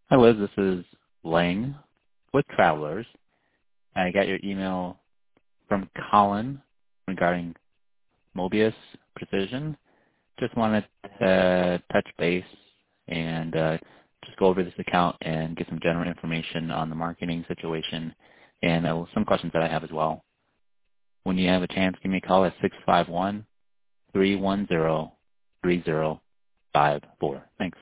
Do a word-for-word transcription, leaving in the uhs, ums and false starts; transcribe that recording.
Hi, Liz. This is Lang with Travelers. I got your email from Colin regarding Mobius Precision. Just wanted to touch base and uh, just go over this account and get some general information on the marketing situation and uh, some questions that I have as well. When you have a chance, give me a call at six five one, three one zero, three zero five four. Thanks.